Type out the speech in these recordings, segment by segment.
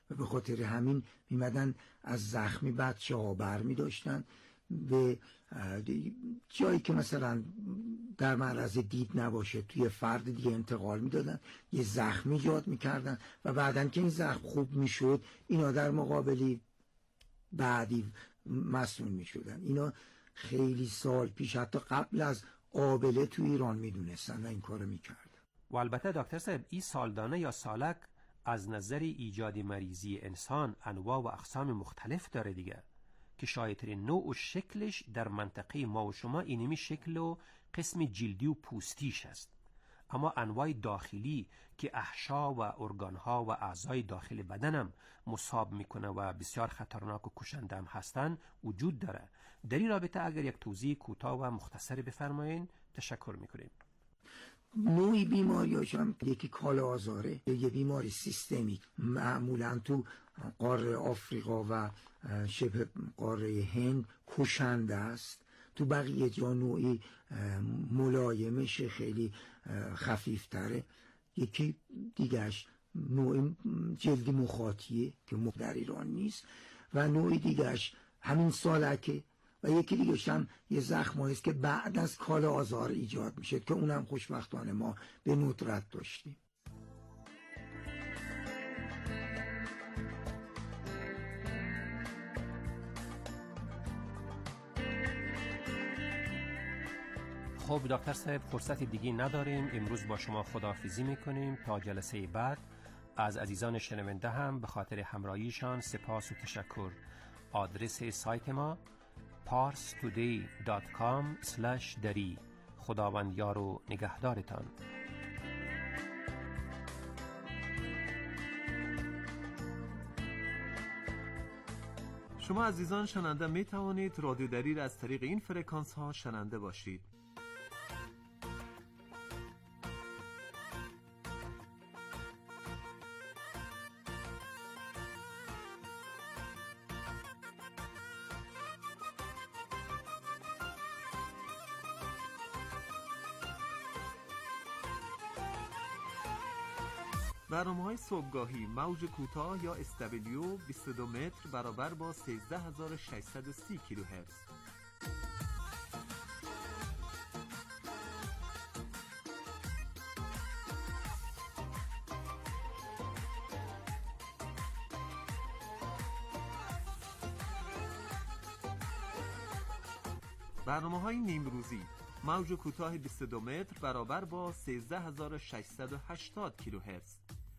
و به خاطر همین میمدن از زخمی بچه ها بر می داشتن به جایی که مثلا در معرض دید نباشه توی فرد دیگه انتقال میدادن، یه زخمی ایجاد میکردن و بعدن که این زخم خوب میشد اینا در مقابلی بعدی مسئول میشدن. اینا خیلی سال پیش حتی قبل از آبله تو ایران میدونستن و این کارو میکردن. و البته دکتر صاحب این سالدانه یا سالک از نظر ایجاد مریضی انسان انواع و اقسام مختلف داره دیگه، که شایدترین نوع و شکلش در منطقه ما و شما اینمی شکل و قسم جلدی و پوستیش است، اما انواع داخلی که احشا و ارگانها و اعضای داخل بدنم مصاب میکنه و بسیار خطرناک و کشنده هم هستن وجود داره. در این رابطه اگر یک توضیح کوتاه و مختصری بفرمایین تشکر میکنیم. نوعی بیماریاش هم یکی کاله آزاره، یه بیماری سیستمیک معمولا تو قاره آفریقا و شبه قاره هند کشنده است، تو بقیه جا نوعی ملایمش خیلی خفیفتره. یکی دیگرش نوع جلدی مخاطیه که در ایران نیست و نوعی دیگرش همین سالکه و یکی دیگرش هم یه زخمایی است که بعد از کاله آزار ایجاد میشه که اونم خوشبختانه ما به ندرت داشتیم. خب دکتر صاحب فرصت دیگه نداریم، امروز با شما خداحافظی میکنیم تا جلسه بعد. از عزیزان شنونده هم به خاطر همراهیشان سپاس و تشکر. آدرس سایت ما parstoday.com/dari. خداوند یار و نگهدارتان. شما عزیزان شنونده می توانید رادیو دری را از طریق این فرکانس ها شنونده باشید. برنامه‌های صبحگاهی موج کوتاه یا SW 22 متر برابر با 13630 کیلوهرتز. برنامه‌های نیمروزی موج کوتاه 22 متر برابر با 13680 کیلوهرتز.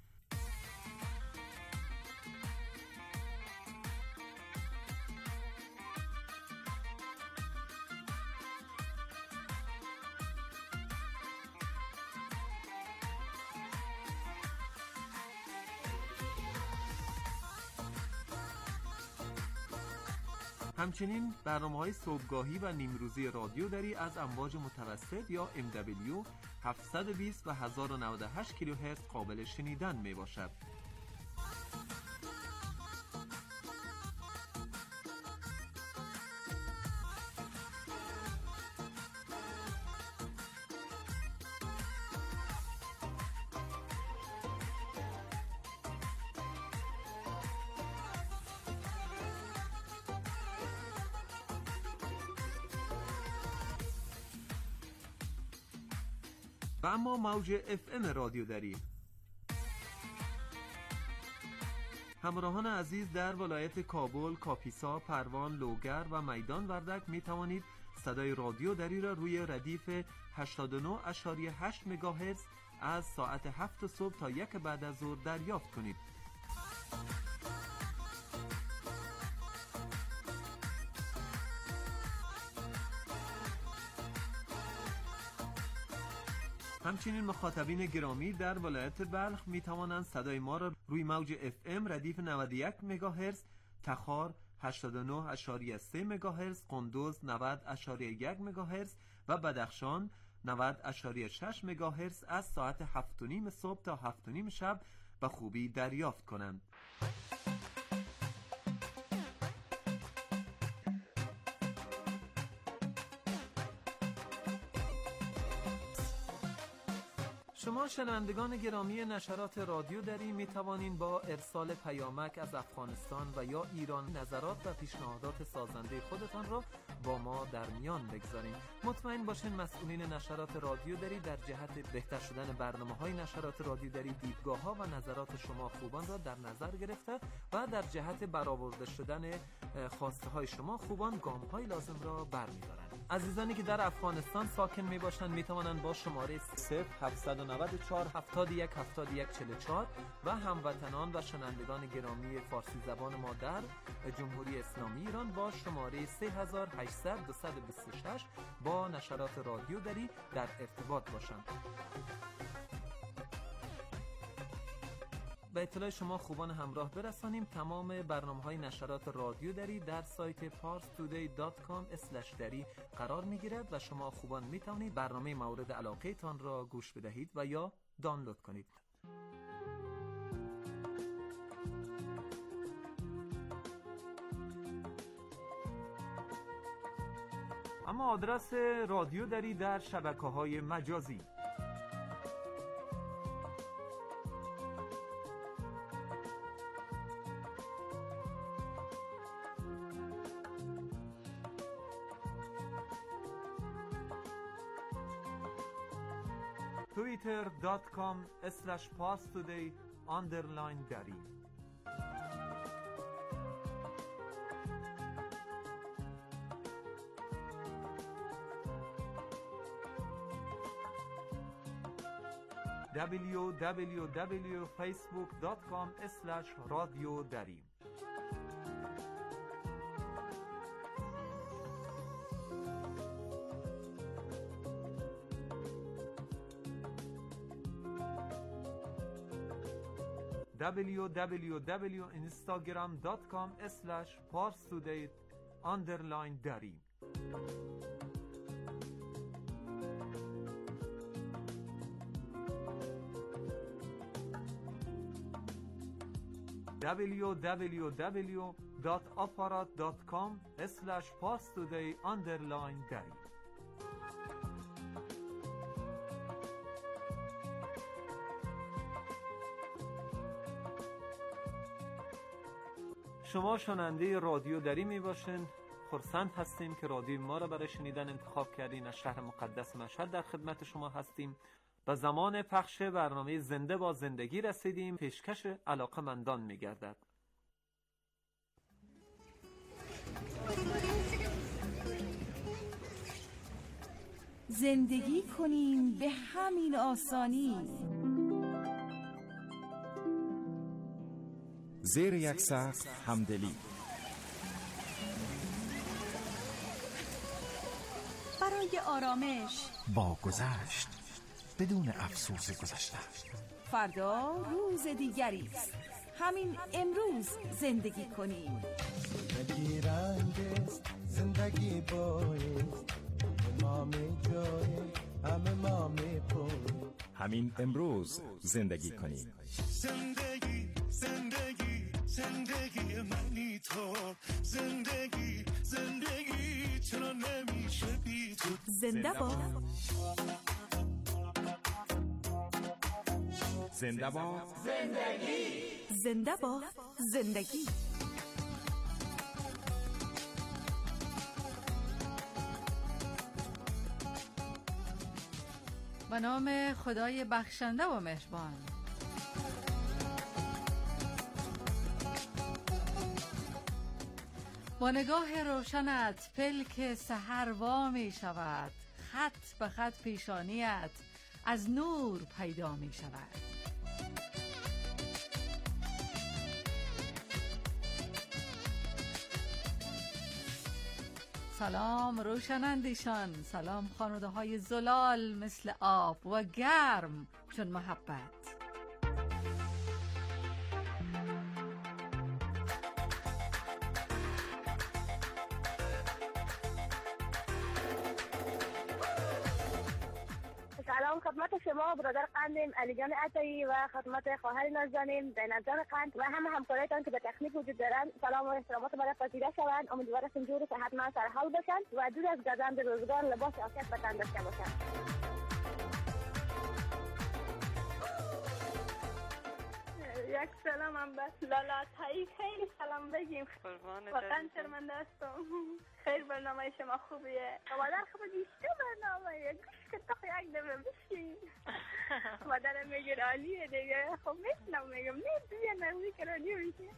همچنین برنامه‌های صبحگاهی و نیمروزی رادیو دری از امواج متوسط یا MW 720 و 1098 کیلوهرتز قابل شنیدن می باشد. و اما موج FM رادیو دری. همراهان عزیز در ولایت کابل، کاپیسا، پروان، لوگر و میدان وردک می توانید صدای رادیو دری را روی ردیف 89.8 مگاهرتز از ساعت 7 صبح تا 1 بعد از ظهر دریافت کنید. همچنین مخاطبین گرامی در ولایت بلخ می توانند صدای ما را روی موج FM ردیف 91 مگاهرتز، تخار 89.3 مگاهرتز، قندوز 90.1 مگاهرتز و بدخشان 90.6 مگاهرتز از ساعت 7:30 صبح تا 7:30 شب به خوبی دریافت کنند. شما شنوندگان گرامی نشرات رادیو دری می توانین با ارسال پیامک از افغانستان و یا ایران نظرات و پیشنهادات سازنده خودتان را با ما در میان بگذارین. مطمئن باشین مسئولین نشرات رادیو دری در جهت بهتر شدن برنامه‌های نشرات رادیو دری دیدگاه‌ها و نظرات شما خوبان را در نظر گرفته و در جهت برآورده شدن خواسته‌های شما خوبان گام‌های لازم را برمی‌دارند. عزیزانی که در افغانستان ساکن میباشند میتوانند با شماره 0794 71 71 44 و هموطنان و شنوندگان گرامی فارسی زبان ما در جمهوری اسلامی ایران با شماره 3800 226 با نشرات رادیو دری در ارتباط باشند. به اطلاع شما خوبان همراه برسانیم تمام برنامه‌های نشرات رادیو دری در سایت parstoday.com/dari قرار می‌گیرد و شما خوبان می‌توانید برنامه مورد علاقه تان را گوش بدهید و یا دانلود کنید. اما آدرس رادیو دری در شبکه‌های مجازی twitter.com/parstoday_dari www.facebook.com/radiodari www.instagram.com/parstoday_dari www.aparat.com/parstoday_dari شما شنونده رادیو دری می باشین. خرسند هستیم که رادیو ما را برای شنیدن انتخاب کردین. از شهر مقدس مشهد در خدمت شما هستیم. به زمان پخش برنامه زنده با زندگی رسیدیم. پیشکش علاقه‌مندان می گردد. زندگی کنیم به همین آسانی، زیر یک سقف همدلی، برای آرامش با گذشت بدون افسوس گذشته. فردا روز دیگری است، همین امروز زندگی کنیم. زندگی رنگ است، زندگی بایست، همه جای همه ما میپویم. همین امروز زندگی کنیم. زندگی زندگی زندگی منی تو، زندگی زندگی چرا نمیشه بی تو. زنده باد، زنده باد زندگی، زنده باد زندگی. به نام خدای بخشنده و مهربان. با نگاه روشنت پلک سحر وا می شود، خط به خط پیشانیت از نور پیدا می شود. سلام روشنندیشان، سلام خانواده های زلال مثل آب و گرم چون محبت. سلام خدمت شما برادر قندیم علی جان عطایی و خدمت خواهر نازنین زینب قند و همه همکارایتان که به تکنیک وجود دارند. سلام و احترامات مرا پذیرا شوند. امیدوارم جور صحتمند سرحال باشند و دور از گزند روزگار لباس عافیت به تن داشته باشند. یک سلام هم بس لالا تایی خیلی سلام بگیم. واقعا شرمنده هستم. خیلی برنامه شما خوبیه. مادر خب بیشتر برنامه گوش که تو یک دفعه بشین. مادرم میگه عالیه دیگه. خب میشنم میگم نه بیا نروی که رادیو میشه.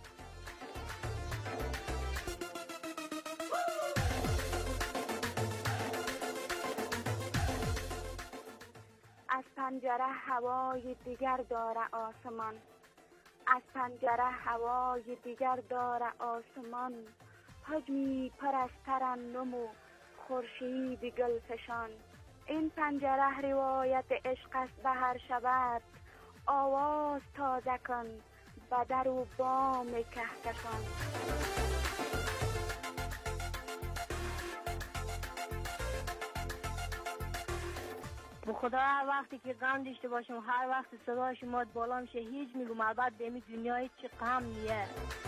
از پنجره هوای دیگر داره آسمان، از پنجره هوای دیگر داره آسمان، حجمی پر از ترنم و خورشید گلفشان. این پنجره روایت عشق است به هر شبت، آواز تازه کن به در و بام کهکشان. به خدا هر وقتی که غم داشته باشم هر وقت صدای شما بالا میشه هیچ میگم البته به این دنیای چه غم نیه.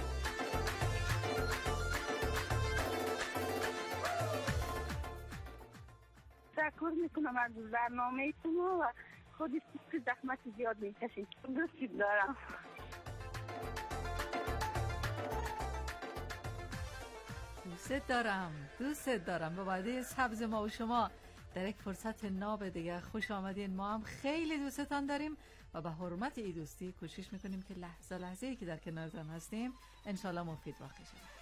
تشکر میکنم از برنامه شما و خودش که زحمت زیاد میکشید. دوست دارم. دوست دارم. به وعده سبز ما و شما در یک فرصت ناب دیگه خوش آمدین. ما هم خیلی دوستتان داریم و به حرمت این دوستی کوشش میکنیم که لحظه‌ای که در کنارتان هستیم انشالله مفید واقع شود.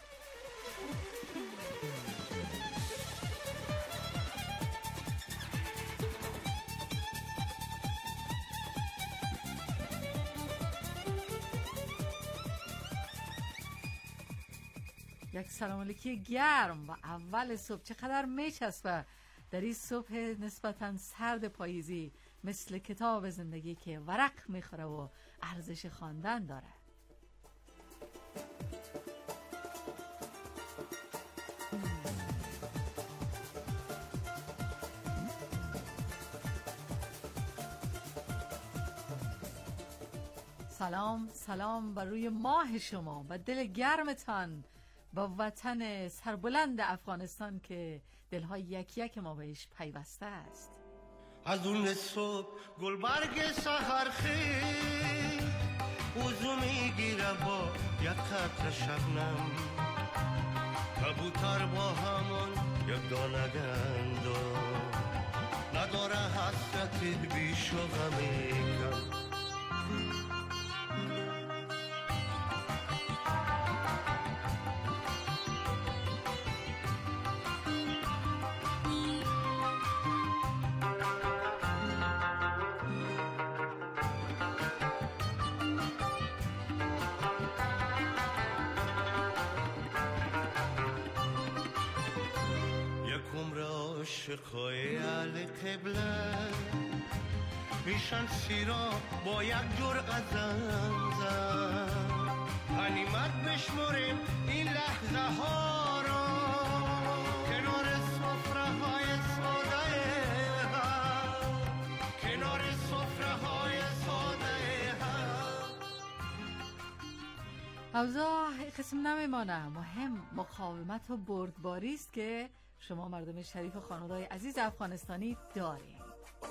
یک سلام علیکی گرم و اول صبح چقدر میچسبه در این صبح نسبتاً سرد پاییزی، مثل کتاب زندگی که ورق میخوره و ارزش خواندن داره. سلام بر روی ماه شما و دل گرمتان، با وطن سربلند افغانستان که دلهای یک یک ما بهش پیوسته است. از اون صبح گلبرگ سحرخیز وضو میگیره با یک قطره شبنم، کبوتر با همون یک دانه گندم، نداره حسرت بیش و غمی کم. عاشقای اهل قبله میشن سیرا با یک جرعه زنزن، غنیمت بشمریم این لحظه ها را کنار سفره های ساده هم، کنار سفره های ساده هم. اوضاع قسم نمیمانه، مهم مقاومت و بردباری است که شما مردم شریف و خانواده‌های عزیز افغانستانی داریم.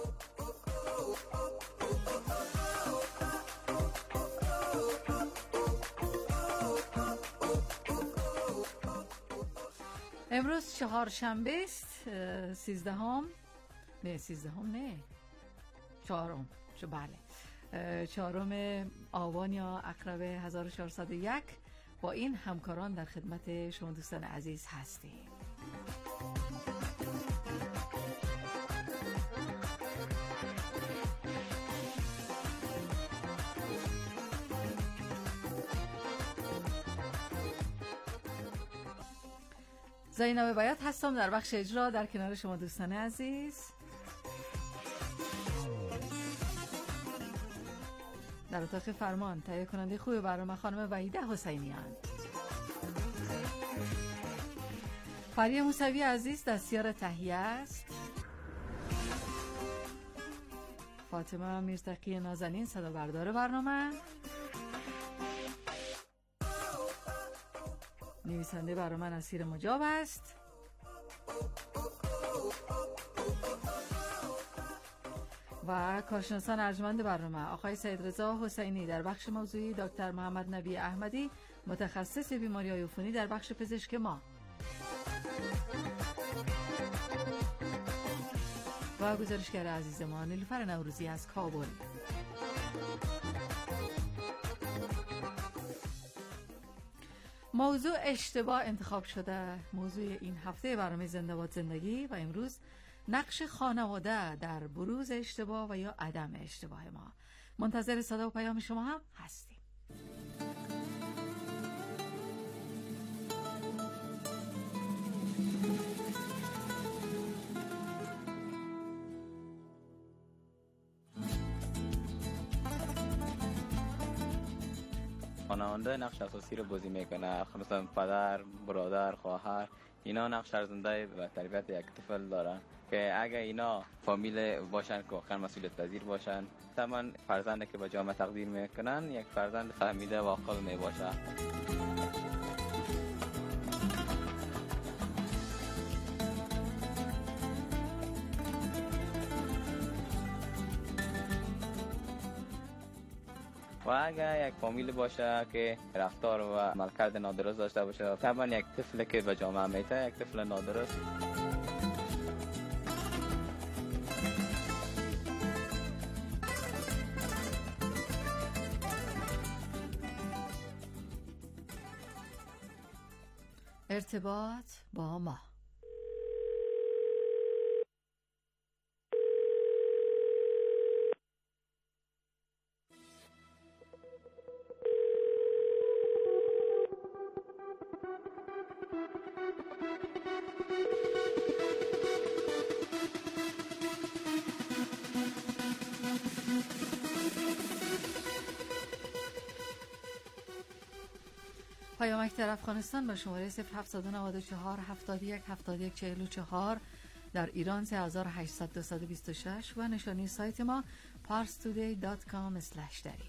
امروز چهارشنبه است، 4 آبان یا عقرب 1401 با این همکاران در خدمت شما دوستان عزیز هستیم. زینب بیات هستم در بخش اجرا در کنار شما دوستان عزیز. در اتاق فرمان تهیه کننده خوب برنامه خانم وحیده حسینیان. فریه موسوی عزیز دستیار تهیه است. فاطمه میرتقی نازنین صدا بردار برنامه. نویسنده برنامه نصیر مجاب است و کارشناسان ارجمند برنامه آقای سید رضا حسینی در بخش موضوعی، دکتر محمد نبی احمدی متخصص بیماری‌های عفونی در بخش پزشک ما و گزارشگر عزیز ما نیلوفر نوروزی از کابل. موضوع اشتباه انتخاب شده موضوع این هفته برنامه زنده باد زندگی و امروز نقش خانواده در بروز اشتباه و یا عدم اشتباه ما. منتظر صدا و پیام شما هم هستیم. خانواده نقش اساسی رو بازی میکنه، مثلا پدر، برادر، خواهر، اینا نقش ارزنده و تربیت یک طفل دارن که اگه اینا فامیل باشن که واقعا مسئولیت پذیر باشن، طبعا فرزندی که به جامعه تقدیم میکنن یک فرزند فهمیده و عاقل میباشه. و اگر یک فامیل باشه که رفتار و عملکرد نادرست داشته باشه، طبعا یک طفل که به جامعه میته یک طفل نادرست. ارتباط با ما. پیامک در افغانستان با شماره 0794 71 71 44، در ایران 3800 226 و نشانی سایت ما parstoday.com/dari.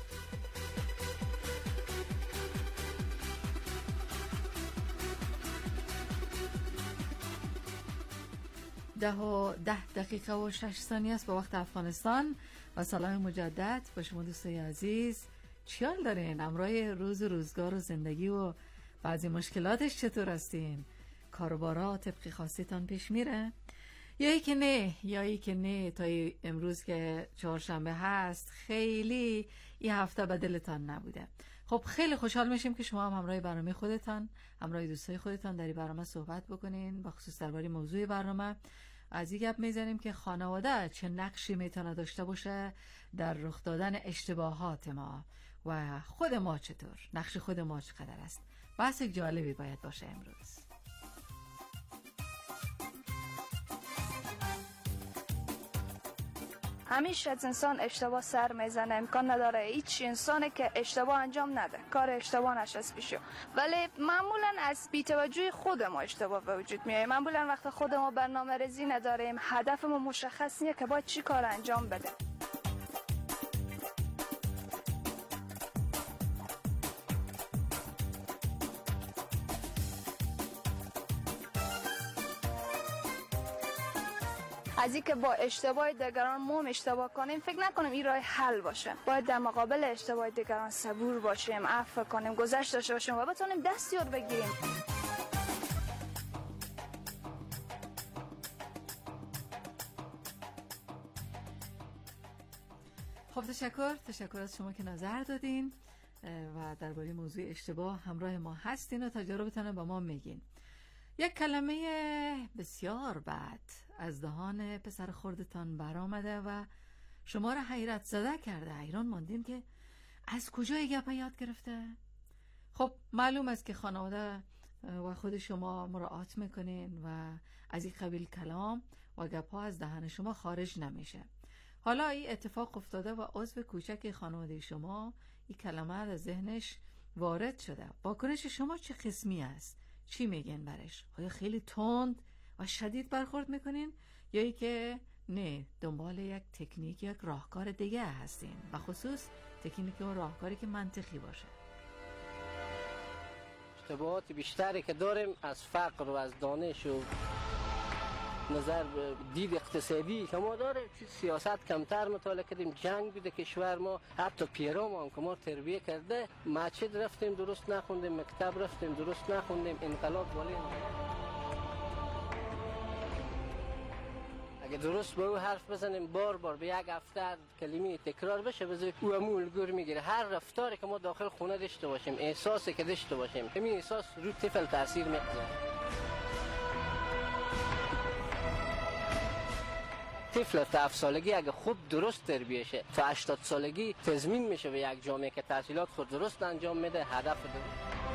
ده دقیقه و 6 ثانیه است به وقت افغانستان و سلام مجدد با شما دوستای عزیز. چی حال دارین؟ امرای روز و روزگار و زندگی و بعضی مشکلاتش چطور هستین؟ کاربارا طبق خواستیتان پیش میره؟ یایی که نه تا امروز که چهارشنبه هست خیلی این هفته به دلتان نبوده. خب خیلی خوشحال میشیم که شما هم همراه برنامه خودتان، همراه دوستای خودتان در این برنامه صحبت بکنین، بخصوص درباره موضوع برنامه. از این گپ میزنیم که خانواده چه نقشی میتونه داشته باشه در رخ دادن اشتباهات ما و خود ما چطور، نقش خود ما چقدر است. بحث جالبی باید باشه امروز. همیشه از انسان اشتباه سر میزنه، امکان نداره هیچ انسانی که اشتباه انجام نده، کار اشتباه نشست پیشو. ولی معمولا از بی‌توجهی خود ما اشتباه به وجود میاد. معمولا وقت خود ما برنامه ریزی نداریم، هدفمون مشخص نیست که باید چی کار انجام بده. از اینکه با اشتباه دیگران ما اشتباه کنیم فکر نکنیم این راه حل باشه. باید در مقابل اشتباه دیگران صبور باشیم، عفو کنیم، گذشت داشته باشیم و بتونیم دست یاد بگیریم. خب تشکر از شما که نظر دادین و درباره موضوع اشتباه همراه ما هستین و تجربتون با ما میگین. یک کلمه بسیار بد از دهان پسر خردتان برآمده و شما را حیرت زده کرده. حیران ماندین که از کجای گپ یاد گرفته؟ خب معلوم است که خانواده و خود شما مراعات میکنین و از این قبیل کلام و گپ‌ها از دهن شما خارج نمیشه. حالا این اتفاق افتاده و عضو کوچک خانواده شما این کلمه از ذهنش وارد شده. واکنش شما چه قسمی است؟ چی میگن برش؟ آیا خیلی تند و شدید برخورد میکنین یا ای که نه دنبال یک تکنیک، یک راهکار دیگه هستین، و خصوص تکنیک و راهکاری که منطقی باشه؟ اشتباهات بیشتری که داریم از فقر و از دانش و نظر دید اقتصادی که ما داره، سیاست کمتر مطالعه کردیم، جنگ بوده کشور ما، حتی پیرام هم که ما تربیه کرده، مسجد رفتیم درست نخوندیم، مکتب رفتیم درست نخوندیم، انقلاب ولی اگه درست به او حرف بزنیم بار به یک هفته کلمه تکرار بشه بذاریم او همون الگوی میگیره. هر رفتاری که ما داخل خونه داشته باشیم، احساسی که داشته باشیم، همین احساس رو طفل تاثیر میگذاره. طفل تا 7 سالگی اگه خوب درست تربیه شه تا 80 سالگی تضمین میشه به یک جامعه که تحصیلات خود درست انجام میده، هدف داره.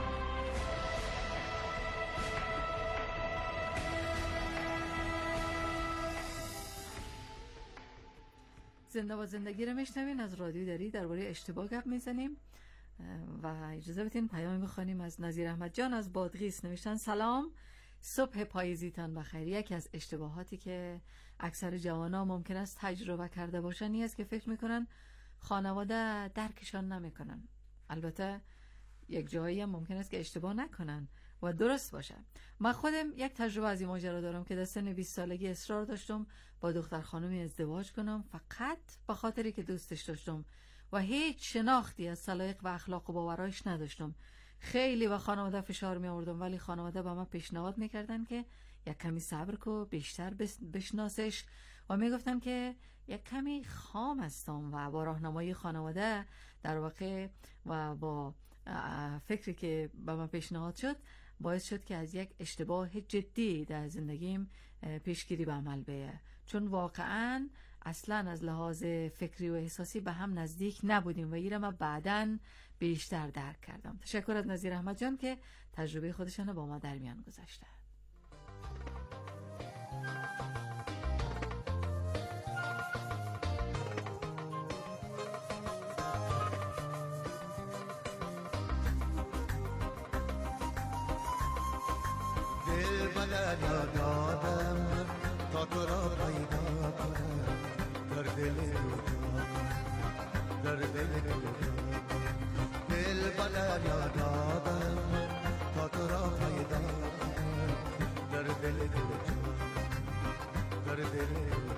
زنده با زندگی رو میشنوین از رادیو دری، درباره اشتباه گپ میزنیم و اجازه بدین پیامی بخونیم از نظیر احمد جان از بادغیس. نوشتن سلام، صبح پاییزیتان بخیر. یکی از اشتباهاتی که اکثر جوانان ممکن است تجربه کرده باشن این است که فکر میکنن خانواده درکشان نمیکنن. البته یک جایی هم ممکن است که اشتباه نکنن و درست باشه. من خودم یک تجربه از این ماجرا دارم که در سن 20 سالگی اصرار داشتم با دختر خانمی ازدواج کنم، فقط به خاطری که دوستش داشتم و هیچ شناختی از سلایق و اخلاق و باورایش نداشتم. خیلی به خانواده فشار می آوردم ولی خانواده به من پیشنهاد میکردن که یک کمی صبر کو، بیشتر بشناسش و میگفتن که یک کمی خام هستم و با راهنمایی خانواده در واقع و با فکری که به من پیشنهاد شد باعث شد که از یک اشتباه جدی در زندگیم پیشگیری به عمل بیه، چون واقعا اصلا از لحاظ فکری و احساسی به هم نزدیک نبودیم و ایره من بعداً بیشتر درک کردم. تشکر از نظیر احمد جان که تجربه خودشانو با ما در میان گذاشته. دل بدن یادم تا تو را پیدا کنم، در دل در دل دل بدن یادم تا تو را پیدا کنم، در دل در دل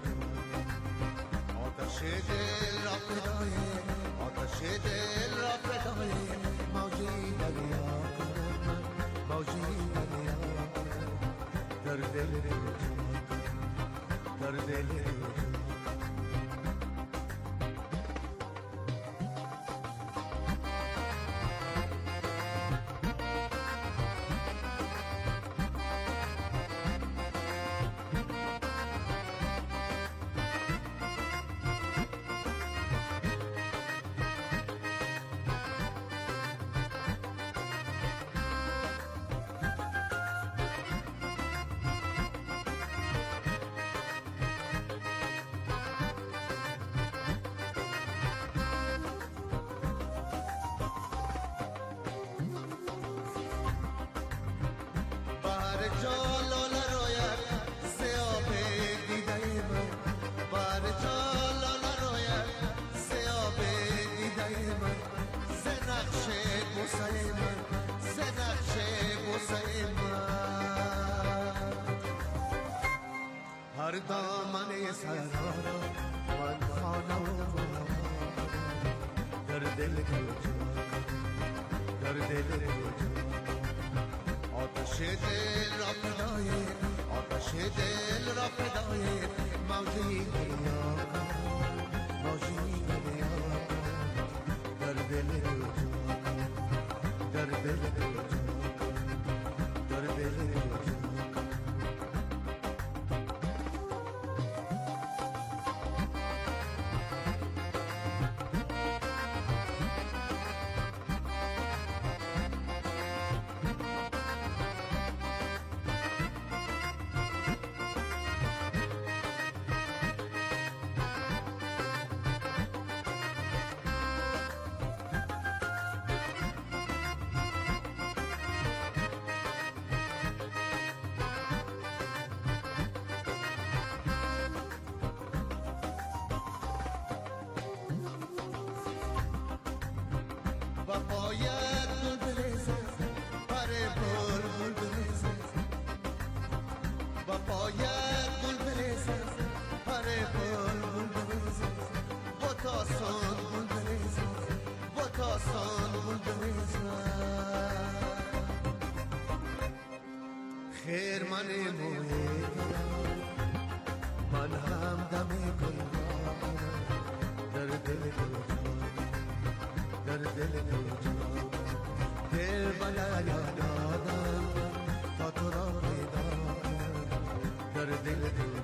آتش دل را فدای، آتش دل را فدای موجی دریا کنم، موجی دریا در دل در دل هر دامن سرارا من خانه در دل در دل آتش دل را فدای، آتش دل را فدای موجی دریا موجی دریا در دل در دل در دل و باید گل بریزه پر بلبل بریزه و باید گل بریزه خیرمن موی من هم دم گل در دل در دل دل بلا یادم تا تو را پیدا در دل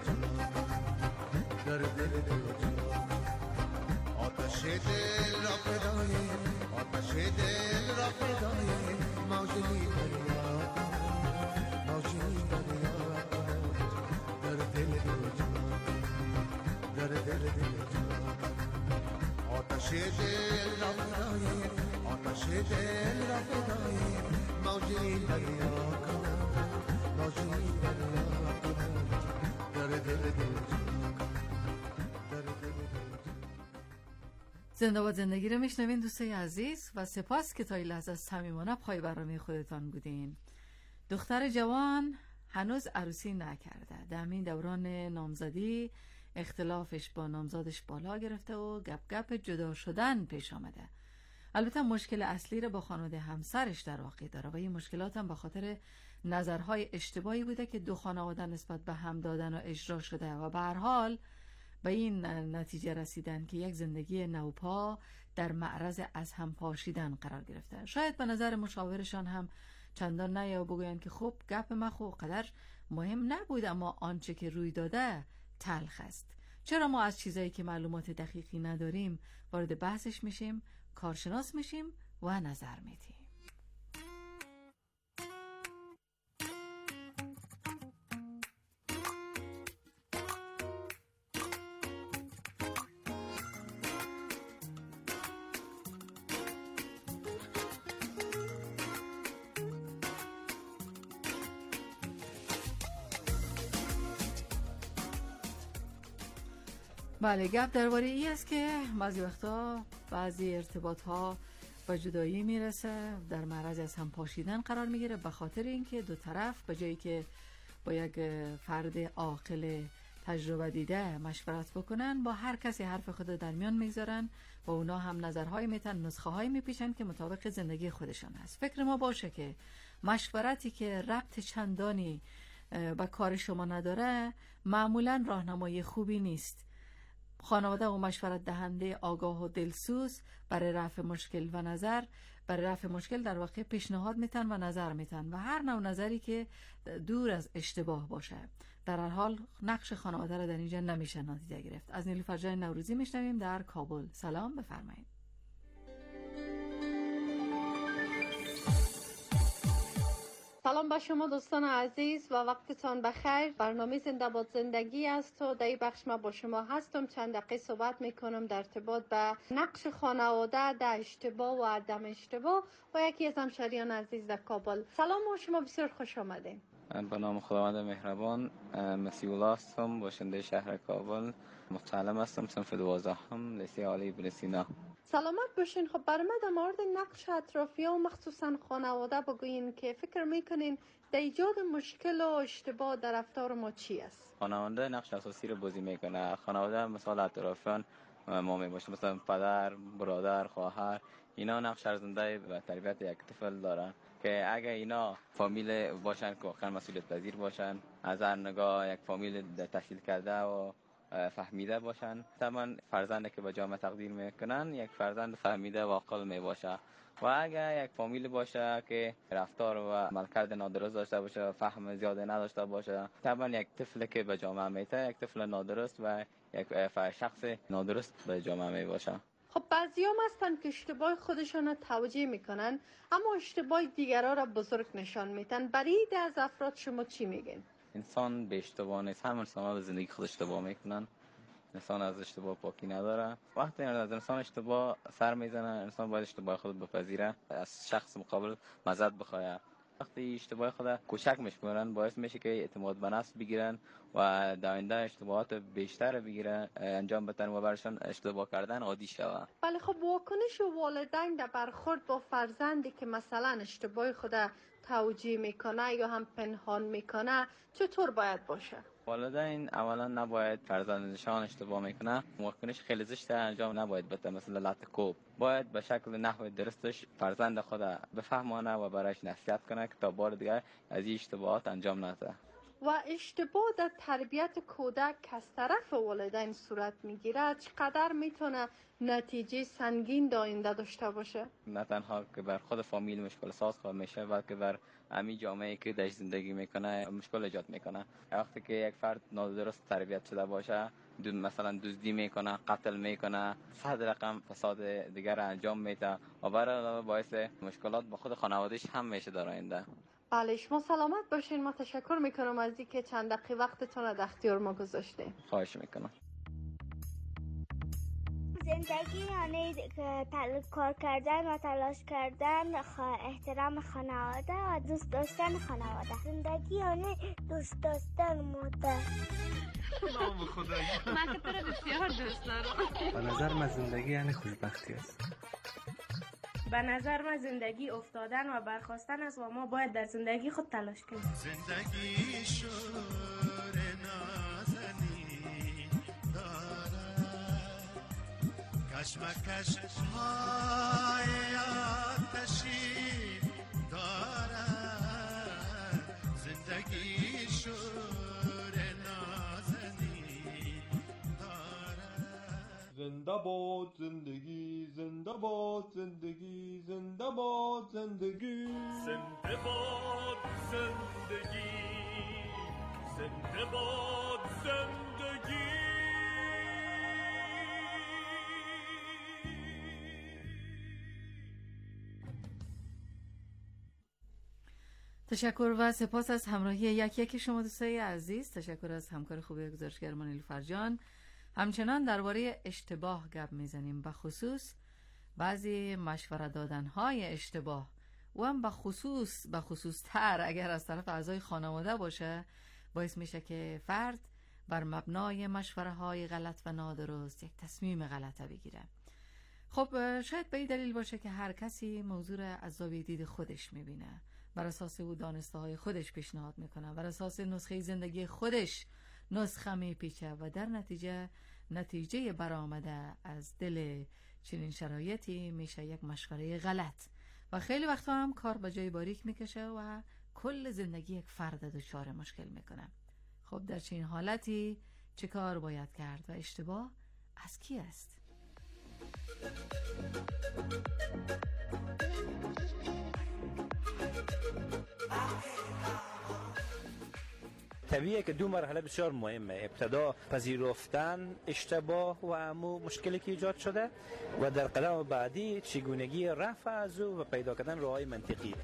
در دل آتش دل را فدای آتش دل را فدای موجی دریا موجی دریا در دل در دل آتش دل را فدای آتش دل را فدای موجی دریا موجی دریا در دل زنده باد زندگی رو میشنوین دوستای عزیز و سپاس که تا این لحظه از صمیمانه پای برنامه خودتان بودین. دختر جوان هنوز عروسی نکرده، در همین دوران نامزدی اختلافش با نامزادش بالا گرفته و گپ گپ جدا شدن پیش آمده. البته مشکل اصلی رو با خانواده همسرش در واقع داره و این مشکلات هم به خاطر نظرهای اشتباهی بوده که دو خانواده نسبت به هم دادن و اجرا شده و به هر حال به این نتیجه رسیدن که یک زندگی نوپا در معرض از هم پاشیدن قرار گرفته. شاید به نظر مشاورشان هم چندان نه یا بگویند که خب گپ ما خو قدر مهم نبود، اما آنچه که روی داده تلخ است. چرا ما از چیزایی که معلومات دقیقی نداریم وارد بحثش میشیم، کارشناس میشیم و نظر میدیم. بله، گپ درباره ای است که بعضی وقتا بعضی ارتباط ها به جدایی میرسه، در معرض از هم پاشیدن قرار میگیره به خاطر اینکه دو طرف به جایی که با یک فرد عاقل تجربه دیده مشورت بکنن، با هر کسی حرف خود در میان میگذارن و اونا هم نظرهای میتن، نسخه های میپیچن که مطابق زندگی خودشان است. فکر ما باشه که مشورتی که ربط چندانی به کار شما نداره معمولا راهنمای خوبی نیست. خانواده و مشورت دهنده آگاه و دلسوز برای رفع مشکل و نظر برای رفع مشکل در واقع پیشنهاد میتن و نظر میتن و هر نوع نظری که دور از اشتباه باشه. در هر حال نقش خانواده را در اینجا نمیشه نادیده گرفت. از نیلوفر جان نوروزی میشنویم در کابل. سلام، بفرمایید. سلام به شما دوستان عزیز و وقتتان بخیر. برنامه زنده باد زندگی است و در این بخش ما با شما هستم. چند دقیقه صحبت میکنم در ارتباط به نقش خانواده در اشتباه و عدم اشتباه و یکی از همشهریان عزیز در کابل. سلام و شما بسیار خوش آمدین. به نام خداوند مهربان، مسیح الله هستم، باشنده شهر کابل، متعلم هستم، صنف 12 لیسه عالی ابن سینا. سلامت باشین. خب برای من در مورد نقش اطرافیان و مخصوصا خانواده بگوین که فکر میکنین در ایجاد مشکل و اشتباه در رفتار ما چی است؟ خانواده نقش اساسی رو بازی میکنه. خانواده مثال اطرافیان ما میباشه، مثلا پدر، برادر، خواهر، اینا نقش ارزنده و تربیت یک طفل دارن که اگه اینا فامیل باشن که واقعا مسئولیت پذیر باشن، از هر نگاه یک فامیل تشکیل کرده و فهمیده باشن، طبعا فرزندی که به جامعه تقدیر میکنن یک فرزند فهمیده و عاقل میباشه. و اگر یک فامیل باشه که رفتار و عملکرد نادرست داشته باشه و فهم زیاده نداشته باشه، طبعا یک طفل که به جامعه میته یک طفل نادرست و یک شخص نادرست به جامعه میباشه. خب بعضیام هستن که اشتباه خودشان را توجیه میکنن اما اشتباه دیگران را بزرگ نشان میدن. برای از افراد شما چی میگین؟ انسان به اشتباه نیست، همه انسان ها به زندگی خود اشتباه میکنن. انسان از اشتباه پاکی نداره. وقتی از انسان اشتباه سر میزنه، انسان باید اشتباه خود بپذیره، از شخص مقابل معذرت بخواه. وقتی اشتباه خود کوچک میشمارن باعث میشه که اعتماد به نفس بگیرن و در آینده اشتباهات بیشتر بگیرن انجام بدن و برشان اشتباه کردن عادی شود. بله، خب واکنش والدین در برخورد با فرزندی که مثلا اشتباه خود توجیه میکنه یا هم پنهان میکنه، چطور باید باشه؟ والدین اولا نباید فرزندشان اشتباه میکنه واکنش خیلی زشت انجام نباید بده، مثل لط کوب. باید به شکل نحو درستش فرزند خود بفهمانه و برایش نصیحت کنه که تا بار دیگر از این اشتباهات انجام نده. و اشتباه در تربیت کودک از طرف والدین صورت میگیره، چقدر میتونه نتیجه سنگین در آینده داشته باشه؟ نه تنها که بر خود فامیل مشکل ساز خواهد میشه، بلکه بر همین جامعه که درش زندگی میکنه مشکل ایجاد میکنه. وقتی که یک فرد نادرست تربیت شده باشه، مثلا دزدی میکنه، قتل میکنه، 100 رقم فساد دیگر انجام میده و برای علاوه باعث مشکلات با خود خانوادهش هم میشه در آینده. بله، شما سلامت باشین. ما تشکر میکنم از اینکه چند دقیقه وقتتون در اختیار ما گذاشتین. خواهش میکنم. زندگی یعنی کار کردن و تلاش کردن، احترام خانواده و دوست داشتن خانواده. زندگی یعنی دوست داشتن مادر. نام خدایی. من که تو رو بسیار دوست دارم. به نظر من زندگی یعنی خوشبختی است. به نظر من زندگی افتادن و برخاستن است و ما باید در زندگی خود تلاش کنیم. زندگی شور نازنین دارد، کشمکش های آتشین دارد. زندگی شور نازنین دارد. زنده باد زندگی، زنده باد زندگی، زنده باد زندگی، زنده باد زندگی، زنده باد زندگی. تشکر و سپاس از همراهی یک شما دوستای عزیز. تشکر از همکار خوبی گزارشگر نیلوفر جان. همچنان درباره اشتباه گپ میزنیم، به خصوص بعضی مشوره دادن‌های اشتباه و هم به خصوص تر اگر از طرف اعضای خانواده باشه، باعث میشه که فرد بر مبنای مشوره‌های غلط و نادرست یک تصمیم غلط بگیره. خب شاید به این دلیل باشه که هر کسی موضوع از زاویه دید خودش میبینه، بر اساس او دانسته‌های خودش پیشنهاد میکنه، بر اساس نسخه زندگی خودش نسخه میپیچه و در نتیجه برآمده از دل چنین شرایطی میشه یک مشوره غلط و خیلی وقتا هم کار به جای باریک میکشه و کل زندگی یک فرد دچار مشکل میکنه. خب در چنین حالتی چه کار باید کرد و اشتباه از کی است؟ طبیعیه که دو مرحله بسیار مهمه. ابتدا پذیرفتن اشتباه و امو مشکلی که ایجاد شده و در قدم بعدی چگونگی رفع از او و پیدا کردن راههای منطقی.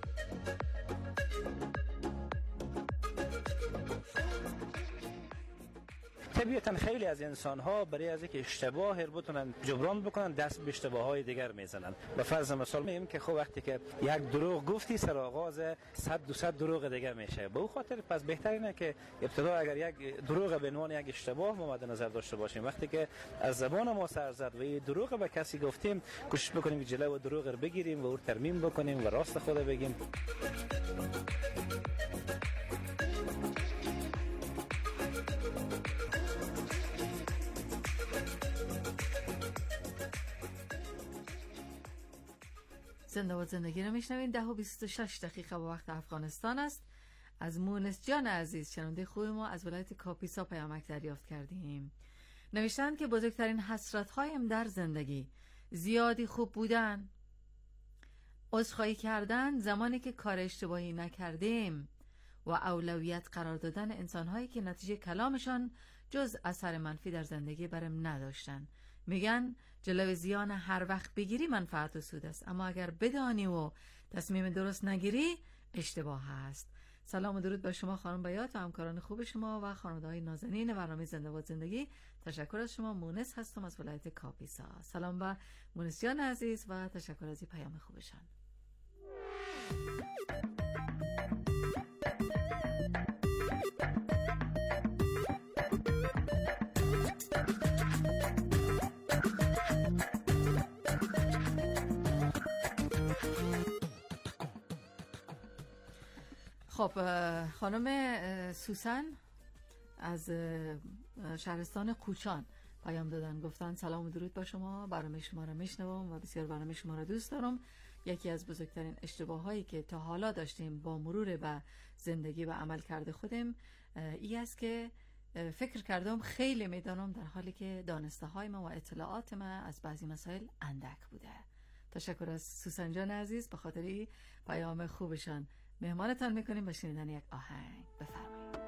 طبیعتا خیلی از انسان ها برای از اینکه اشتباه رو بتونن جبران بکنن دست به اشتباه های دیگر میزنن. و فرض مثال میگیم که خب وقتی که یک دروغ گفتی سر آغاز 100-200 دروغ دیگه میشه. به اون خاطر پس بهتر اینه که ابتدا اگر یک دروغ به عنوان یک اشتباه ما مد نظر داشته باشیم، وقتی که از زبان ما سر زد و این دروغ به کسی گفتیم، کوشش بکنیم که جلوی دروغ رو بگیریم و او ترمیم بکنیم و راست خود بگیم. زنده باد زندگی رو میشنوین. 10:26 دقیقه به وقت افغانستان است. از مونس جان عزیز شنونده خوب ما از ولایت کاپیسا پیامک دریافت کردیم. نوشتن که بزرگترین حسرت‌هایم در زندگی زیادی خوب بودن، عذرخواهی کردن زمانی که کار اشتباهی نکردیم و اولویت قرار دادن انسان‌هایی که نتیجه کلامشان جز اثر منفی در زندگی برام نداشتن. میگن جلوی زیان هر وقت بگیری منفعت و سود است، اما اگر بدانی و تصمیم درست نگیری اشتباه هست. سلام و درود به شما خانم بیات و همکاران خوب شما و خانواده‌های نازنین برنامه زنده باد زندگی. تشکر از شما. مونس هستم از ولایت کاپیسا. سلام به مونس جان عزیز و تشکر از این پیام خوبشان. خب خانم سوسن از شهرستان کوچان پیام دادن، گفتن سلام و درود با شما، برنامه شما را میشنوم و بسیار برنامه شما را دوست دارم. یکی از بزرگترین اشتباهایی که تا حالا داشتیم با مرور به زندگی و عمل کرده خودم ای است که فکر کردم خیلی میدانم، در حالی که دانسته های ما و اطلاعات ما از بعضی مسائل اندک بوده. تشکر از سوسن جان عزیز به خاطر پیام خوبشان. مهمانتان میکنیم به شنیدن یک آهنگ. بفرمایید.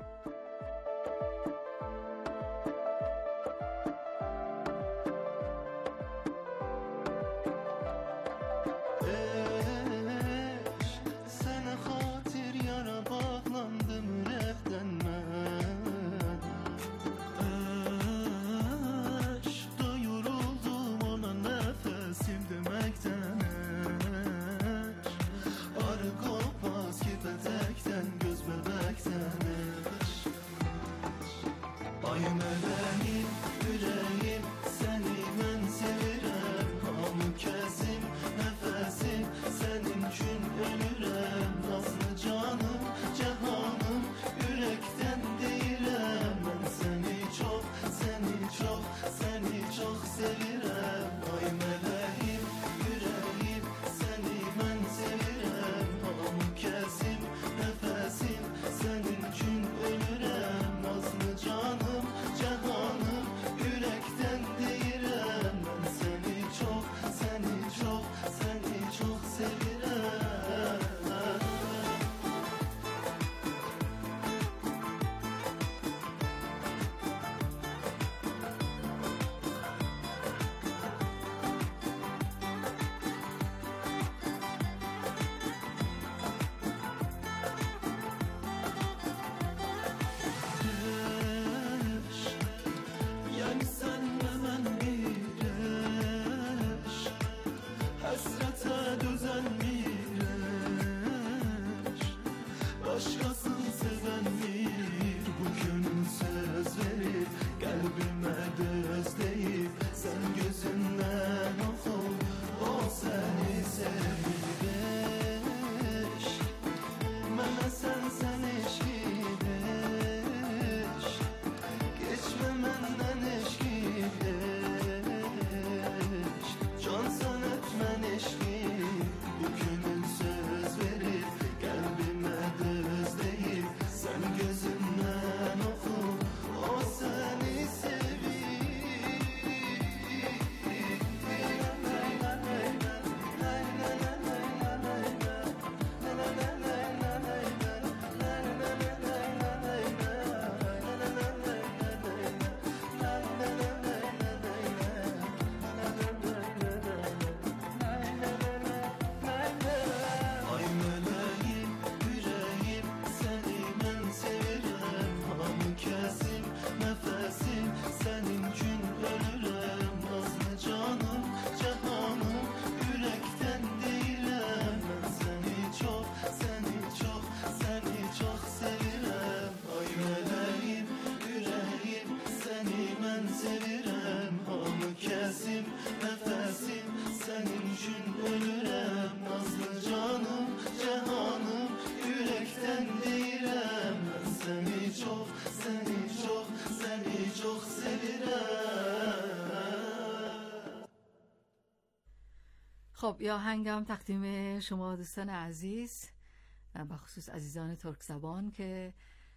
خب یا هنگام تقدیم شما دوستان عزیز، بخصوص عزیزان ترک زبان که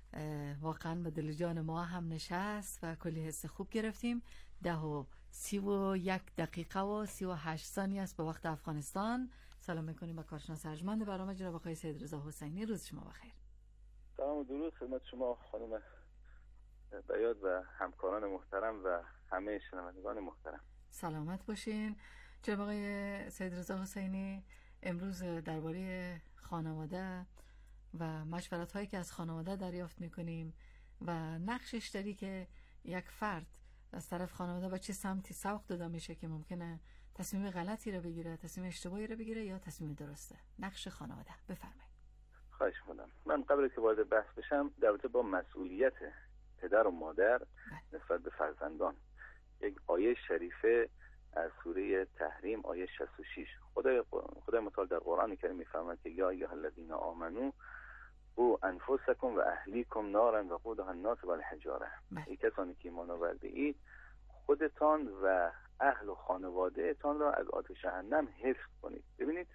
واقعا به دل جان ما هم نشست و کلی حس خوب گرفتیم. 10:31 و 38 ثانیه است به وقت افغانستان. سلام میکنیم به کارشناس ارجمند برنامه جناب آقای سید رضا حسینی. روز شما بخیر. سلام و درود خدمت شما خانم بیاد و همکاران محترم و همه شنوندگان محترم. سلامت باشین. جناب آقای سید رضا حسینی، امروز درباره خانواده و مشورت هایی که از خانواده دریافت میکنیم و نقش اشتری که یک فرد از طرف خانواده به چه سمتی سوق داده میشه که ممکنه تصمیم غلطی رو بگیره، تصمیم اشتباهی رو بگیره یا تصمیم درسته. نقش خانواده، بفرمایید. خواهش می‌کنم. من قبل از که وارد بحث بشم در رابطه با مسئولیت پدر و مادر نسبت به فرزندان یک آیه شریفه از سوره تحریم آیه 66 خدای متعال در قرآن کریم میفرماید که یا ایها الذین آمنو او انفسکم و اهلیکم نارا وقودها الناس والحجاره. ای کسانی که ایمان آورده اید خودتان و اهل و خانواده تان را از آتش جهنم حفظ کنید. ببینید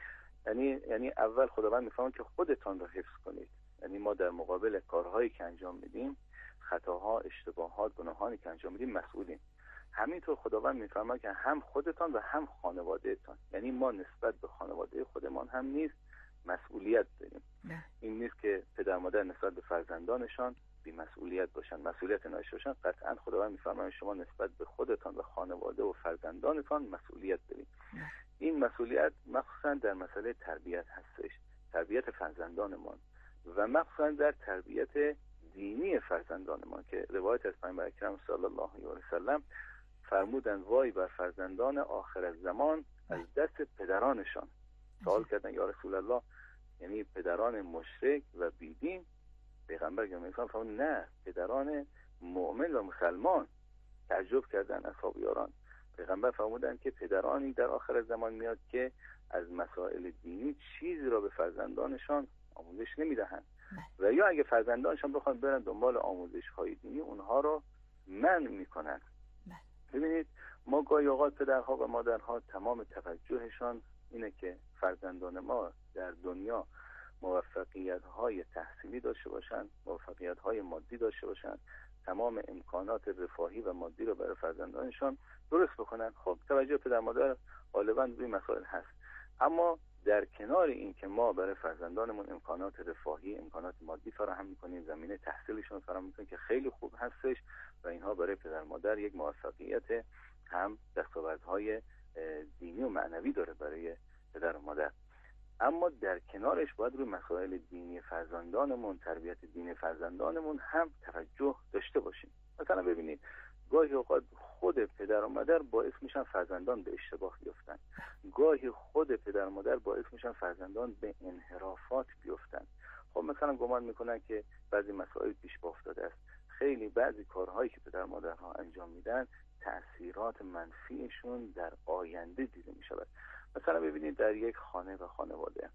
یعنی اول خداوند میفهمه که خودتان را حفظ کنید. یعنی ما در مقابل کارهایی که انجام میدیم، خطاها، اشتباهات، گناهانی که انجام میدیم مسئولیم. همینطور خداوند میفهمه که هم خودتان و هم خانوادهتان، یعنی ما نسبت به خانواده خودمان هم نیز مسئولیت داریم. این نیست که پدر مادر نسبت به فرزندانشان بی مسئولیت باشن، مسئولیت نداشته باشن. قطعا خداوند میفرماید شما نسبت به خودتان و خانواده و فرزندانتان مسئولیت دارید. این مسئولیت مخصوصا در مسئله تربیت هستش، تربیت فرزندانمان و مخصوصا در تربیت دینی فرزندانمان که روایت از پیامبر اکرم صلی الله علیه و سلم فرمودند وای بر فرزندان آخر الزمان از دست پدرانشان. سوال کردن یا رسول الله یعنی پدران مشرک و بیدین؟ پیغمبر گرامی فرمود نه، پدران مؤمن و مسلمان. تعجب کردن اصحاب یاران. پیغمبر فرمودند که پدرانی در آخر زمان میاد که از مسائل دینی چیزی را به فرزندانشان آموزش نمیدهند و یا اگه فرزندانشان بخوان برن دنبال آموزش های دینی اونها را منع میکنن. ببینید ما گاهی اوقات پدرها و مادرها تمام توجهشان اینه که فرزندان ما در دنیا موفقیت‌های تحصیلی داشته باشند، موفقیت‌های مادی داشته باشند، تمام امکانات رفاهی و مادی رو برای فرزندانشان درست بکنن. خب توجه پدر مادر غالباً روی مسائل هست، اما در کنار این که ما برای فرزندانمون امکانات رفاهی، امکانات مادی فراهم می‌کنیم، زمینه تحصیلشون فراهم می‌کنیم که خیلی خوب هستش و اینها برای پدر مادر یک موفقیت هم دستاوردهای دینی و معنوی داره برای پدر و مادر. اما در کنارش باید روی مسائل دینی فرزندانمون، تربیت دینی فرزندانمون هم توجه داشته باشیم. مثلا ببینید گاهی اوقات خود پدر و مادر باعث میشن فرزندان به اشتباه بیفتن، گاهی خود پدر و مادر باعث میشن فرزندان به انحرافات بیفتن. خب مثلا گمان میکنن که بعضی مسائل پیش پا افتاده است. خیلی بعضی کارهایی که پدر و مادرها انجام میدن تأثیرات منفیشون در آینده دیده میشود. مثلا ببینید در یک خانه و خانواده،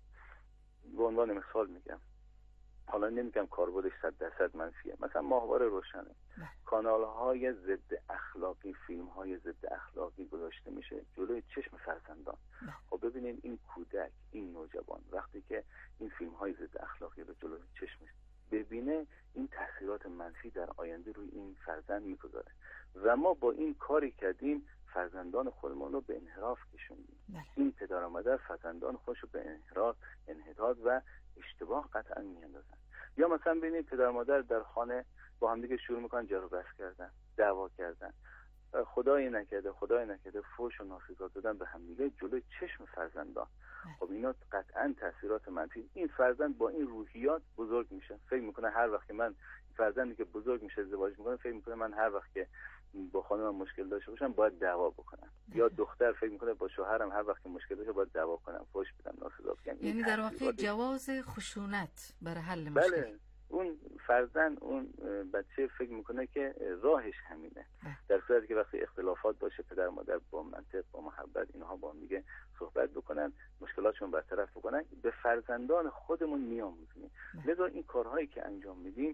به عنوان مثال میگم، حالا نمیگم کاربردش 100% منفیه، مثلا ماهواره روشنه، کانال‌های ضد اخلاقی، فیلم‌های ضد اخلاقی گذاشته میشه جلوی چشم فرزندان. خب ببینید این کودک، این نوجوان وقتی که این فیلم‌های ضد اخلاقی رو جلوی چشمش ببینه، این تاثیرات منفی در آینده روی این فرزند میگذاره و ما با این کاری کردیم فرزندان خودمون رو به انحراف کشوندیم. این پدر و مادر فرزندان خودش رو به انحطاط و اشتباه قطعا میاندازن. یا مثلا ببینید پدر و مادر در خانه با هم دیگه شروع میکنن جر و بحث کردن، دعوا کردن، خدای نکرده فحش و ناسزا دادن به هم دیگه جلوی چشم فرزندان. خب اینا قطعا تاثیرات منفی. این فرزند با این روحیات بزرگ میشه، فکر میکنه هر وقت که من فرزندی که بزرگ میشه ازدواج میکنه، فکر میکنه من هر وقت که با خانمم مشکل داشته باشم باید دعوا بکنم. یا دختر فکر میکنه با شوهرم هر وقت که مشکل داشته باید دعوا کنم، فحش بدم، ناسزا بگم. یعنی در واقع جواز خشونت برای حل مشکل. بله، اون فرزند، اون بچه فکر میکنه که راهش همینه، در صورتی که وقتی اختلافات باشه پدر و مادر با منطق، با محبت اینها با هم دیگه صحبت بکنن، مشکلاتشون برطرف بکنن، به فرزندان خودمون میآموزیم. لذا این کارهایی که انجام میدیم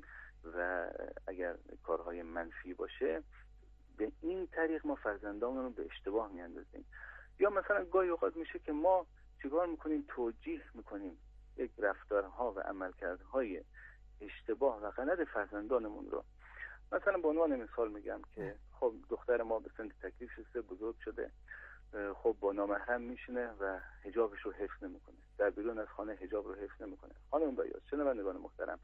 و اگر کارهای منفی باشه، به این طریق ما فرزندانمون رو به اشتباه میاندازیم. یا مثلا گاهی اوقات میشه که ما چیکار میکنیم؟ توجیه میکنیم یک رفتارها و عملکردهای اشتباه و غلط فرزندانمون رو. مثلا به عنوان مثال میگم که خب دختر ما به سن تکلیف رسیده، بزرگ شده، خب با نامحرم میشینه و حجابش رو حفظ نمیکنه، در بیرون از خانه حجاب رو حفظ نمیکنه. خانم بایاز، شنوندگان محترم،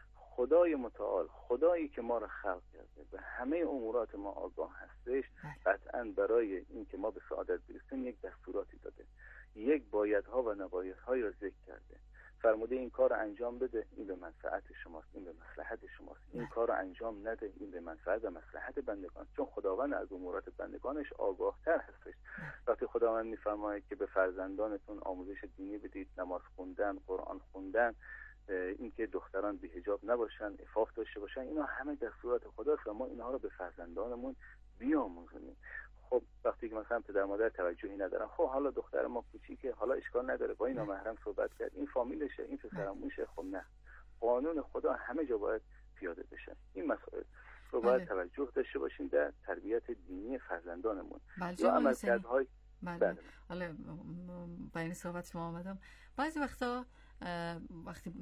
خدای متعال، خدایی که ما رو خلق کرده به همه امورات ما آگاه هستش، قطعا برای این که ما به سعادت برسیم یک دستوراتی داده، یک بایدها و نبایدهایی رو ذکر کرده. فرموده این کار رو انجام بده، این به منفعت شماست، این به مصلحت شماست. این کار رو انجام نده، این به منفعت و مصلحت بندگان، چون خداوند از امورات بندگانش آگاه‌تر هستش. وقتی خداوند میفرماید که به فرزندانتون آموزش دینی بدید، نماز خوندن، قرآن خوندن، اینکه دختران بی حجاب نباشن، عفاف داشته باشن، اینا همه دستورات خداست و ما اینها رو به فرزندانمون بیاموزونیم. خب وقتی که مثلا پدر مادر توجهی ندارن، خب حالا دختر ما کوچیکه، حالا اشکال نداره با این نامحرم صحبت کرد، این فامیلشه، این پسرموشه، خب نه، قانون خدا همه جا باید پیاده بشه. این مسائل رو باید توجه داشته باشیم در تربیت دینی فرزندانمون. یا عملکردهای بله. حالا با این صحبت شما آمدم. بعضی وقتا وقتی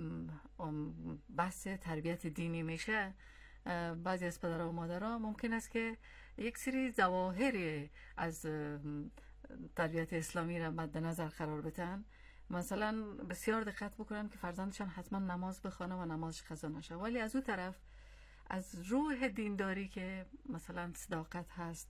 بحث تربیت دینی میشه، بعضی از پدرها و مادرها ممکن است که یک سری ظواهر از تربیت اسلامی را مد نظر قرار بدن. مثلا بسیار دقت بکنن که فرزندشان حتما نماز بخونه و نمازش قضا نشه، ولی از اون طرف از روح دینداری که مثلا صداقت هست،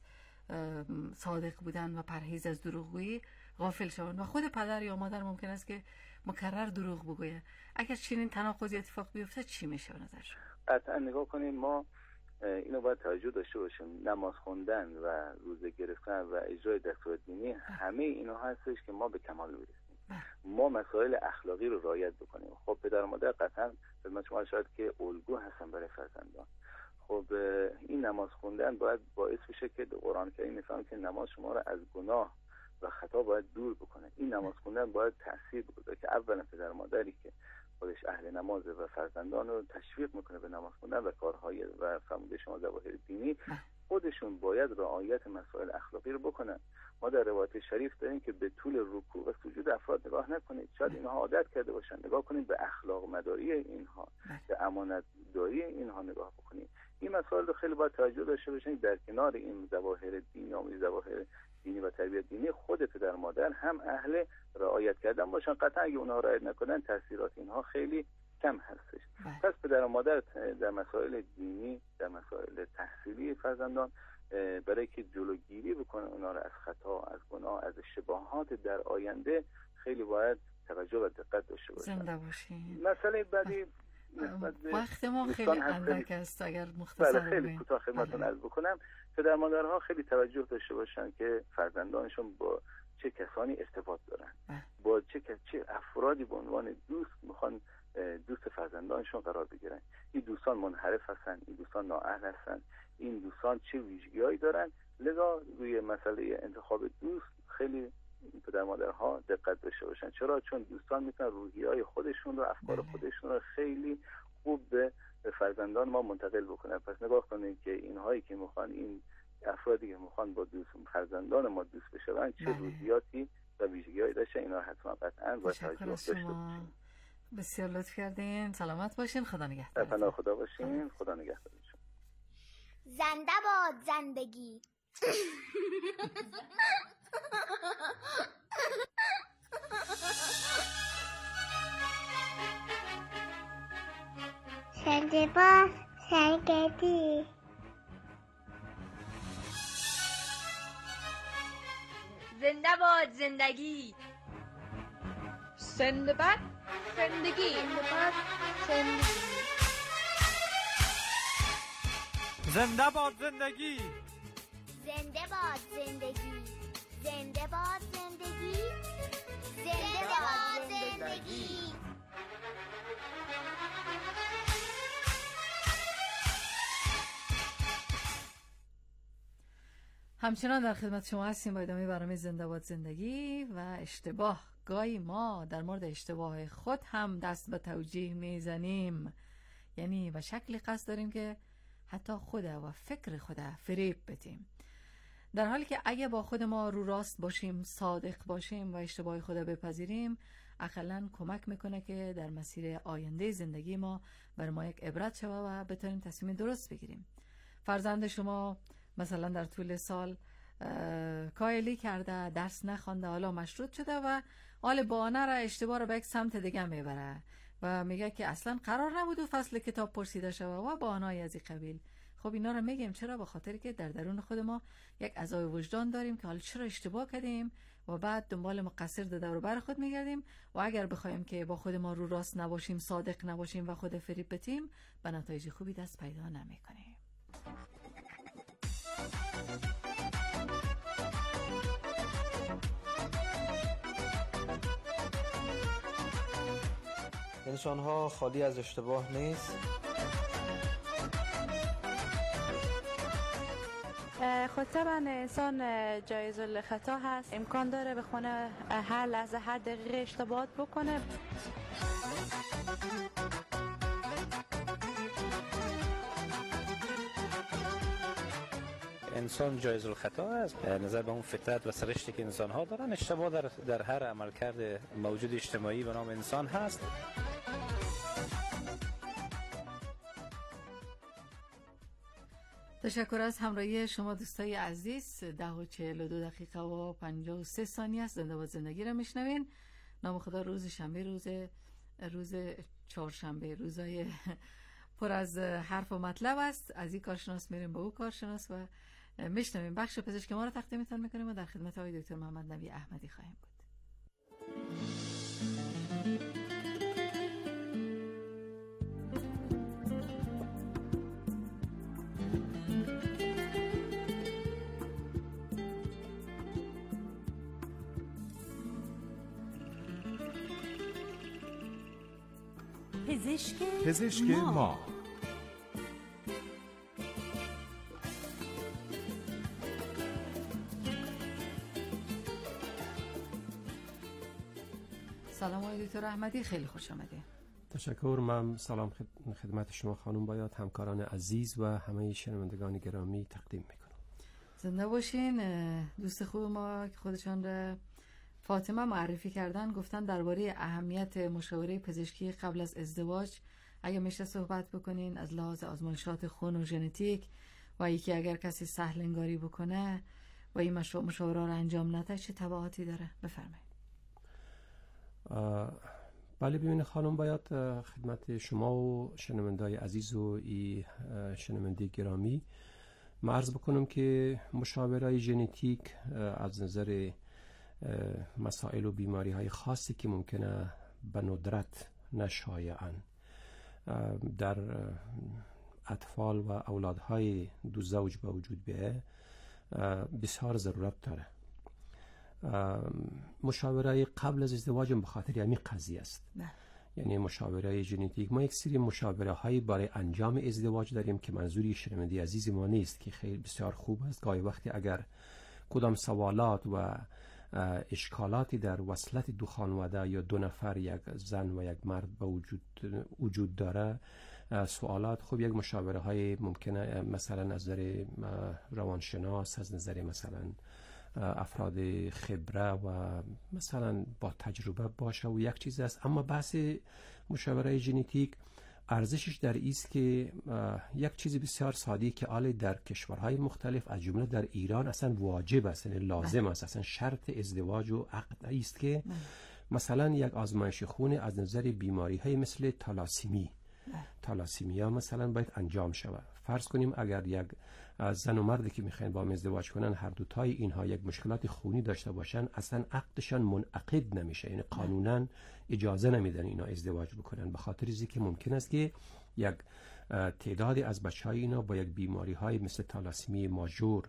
صادق بودن و پرهیز از دروغگویی غافل شوند و خود پدر یا مادر ممکن است که مکرر دروغ بگویه. اگر چنین تناقضی اتفاق بیفته چی میشه به نظر شما؟ قطعا نگاه کنیم، ما اینو باید توجه داشته باشیم. نماز خوندن و روزه گرفتن و اجرای دستور دینی همه اینا هستش که ما به کمال برسیم. ما مسائل اخلاقی رو رعایت بکنیم. خب پدر و مادر قطعا خدمت شما شاید که الگو هستن برای فرزندان. خب این نماز خوندن باید باعث بشه که قرآن کریم میفهمه که نماز شما رو از گناه و خطا باید دور بکنه. این نماز خوندن باید تاثیر بگذاره که اولا پدر و مادری که خودش اهل نمازه و فرزندان رو تشویق میکنه به نماز خوندن و کارهای و فرموده شما ظواهر دینی، خودشون باید رعایت مسائل اخلاقی رو بکنن. ما در روایت شریف داریم که به طول رکوع و سجود افراد نگاه نکنید، شاید اینها عادت کرده باشن، نگاه کنید به اخلاق مداری اینها، به امانت داری اینها نگاه بکنید. این مسائل رو خیلی باید توجه داشته باشید. در کنار این ظواهر دینی، ظواهر دینی و تربیت دینی، خود پدر مادر هم اهل رعایت کردن باشن. قطعا اگه اونها رعایت نکنن تاثیرات اینها خیلی کم هستش. پس پدر و مادر در مسائل دینی، در مسائل تحصیلی فرزندان، برای که جلوگیری بکنه اونا رو از خطا، از گناه، از اشتباهات در آینده، خیلی باید توجه و دقت داشته باشن. زنده باشین. مسئله بعدی وقت ما خیلی اندک است، اگر مختصر خیلی کوتاه خدمتتون عرض بکنم. پدر مادرها خیلی توجه داشته باشن که فرزندانشون با چه کسانی ارتباط دارن، با چه افرادی به عنوان دوست میخوان دوست فرزندانشون قرار بگیرن. این دوستان منحرف هستن، این دوستان نااهل هستن، این دوستان چه ویژگی‌هایی دارن. لذا روی مسئله انتخاب دوست خیلی پدر مادرها دقت داشته باشن. چرا؟ چون دوستان میتونن روحیه‌های خودشون رو، افکار خودشون رو خیلی خوب به فرزندان ما منتقل بکنن. پس نگاه کنید که اینهایی که میخوان، این افرادی که میخوان با فرزندان ما دوست بشن، چه روحیاتی و ویژگی‌هایی داشتن. اینا حتما قطعاً باید توجه داشته باشیم. بسیار لطف کردین. سلامت باشین. خدا نگهدار. پناه خدا باشین. خدا نگهدار. زنده باد زندگی. زنده باد زندگی. زنده باد زندگی. زنده باد زندگی. زنده باد زندگی. زنده باد زندگی. زنده باد زندگی. زنده باد زندگی. همچنان در خدمت شما هستیم با ادامه برنامه زنده باد زندگی. و اشتباه، گاهی ما در مورد اشتباه خود هم دست به توجیه میزنیم، یعنی به شکلی قصد داریم که حتی خود و فکر خود فریب بدیم، در حالی که اگه با خود ما رو راست باشیم، صادق باشیم و اشتباه خود بپذیریم، اقلاً کمک میکنه که در مسیر آینده زندگی ما بر ما یک عبرت شوه و بتونیم تصمیم درست بگیریم. فرزند شما مثلا در طول سال کایلی کرده، درس نخونده، حالا مشروط شده و حال بهانه را اشتباه را به یک سمت دیگه میبره و میگه که اصلا قرار نبود و فصل کتاب پرسیده شده و بهانه‌ای از این قبیل. خب اینا رو میگیم چرا؟ به خاطر که در درون خود ما یک عزای وجدان داریم که حالا چرا اشتباه کردیم و بعد دنبال مقصر در دور بر خود میگردیم و اگر بخوایم که با خود ما رو راست نباشیم، صادق نباشیم و خود فریب بدیم، به نتایج خوبی دست پیدا نمیکنیم. انسان‌ها خالی از اشتباه نیست. خود طبعا انسان جایز الخطا هست، امکان داره بخونه هر لحظه هر دقیقه اشتباه بکنه. انسان جایز الخطا است نظر به اون فطرت و سرشتی که انسان ها دارن. اشتباه در هر عملکرد موجود اجتماعی به نام انسان هست. تشکر از همراهی شما دوستای عزیز. 10:42 و 53 ثانیه است. زنده باد زندگی را میشنوین. نام خدا. روز شنبه، روز چهارشنبه، روزای پر از حرف و مطلب است. از این کارشناس میریم به او کارشناس و میشنویم. بخش پزشک ما را تقدیمتان میکنیم و در خدمت آقای دکتر محمد نبی احمدی خواهیم بود. پزشک ما. سلام آقای دکتر احمدی، خیلی خوش آمدید. تشکر. من سلام خدمت شما خانم بایات، همکاران عزیز و همه شنوندگان گرامی تقدیم میکنم. زنده باشین. دوست خوب ما که خودشان را فاطمه معرفی کردن گفتن درباره اهمیت مشاوره پزشکی قبل از ازدواج اگه میشه صحبت بکنین از لحاظ آزمایشات خون و ژنتیک و یکی اگر کسی سهل انگاری بکنه و این مشاوره رو انجام نده چه تبعاتی داره؟ بفرمایید. بله ببینید خانم باید خدمت شما و شنوندای عزیز و شنونده گرامی من عرض بکنم که مشاوره ژنتیک از نظر مسائل و بیماری های خاصی که ممکنه به ندرت نشایعاً در اطفال و اولادهای دو زوج به وجود بیاید بسیار ضرورت داره. مشاوره قبل از ازدواج به خاطر همین قضیه است. یعنی مشاوره ژنتیک ما یک سری مشاوره هایی برای انجام ازدواج داریم که منظوری شنونده عزیز ما نیست که خیلی بسیار خوب است. گاهی وقتی اگر کدام سوالات و اشکالاتی در وصلت دو خانواده یا دو نفر یک زن و یک مرد به وجود داره، سوالات خوب یک مشاوره های ممکنه مثلا از نظر روانشناس، از نظر مثلا افراد خبره و مثلا با تجربه باشه و یک چیز است. اما بحث مشاوره ژنتیک ارزشش در ایست که یک چیز بسیار ساده که آل در کشورهای مختلف از جمله در ایران اصلا واجب است، یعنی لازم است، اصلا شرط ازدواج و عقد است که مثلا یک آزمایش خون از نظر بیماری های مثل تالاسیمیا مثلا باید انجام شود. فرض کنیم اگر یک زن و مردی که میخواین با هم ازدواج کنن هر دوتای اینها یک مشکلات خونی داشته باشن، اصلا عقدشان منعقد نمیشه، یعنی قانونا اجازه نمیدن اینا ازدواج بکنن، به خاطر اینکه ممکن است که یک تعدادی از بچهای اینا با یک بیماری های مثل تالاسیمی ماژور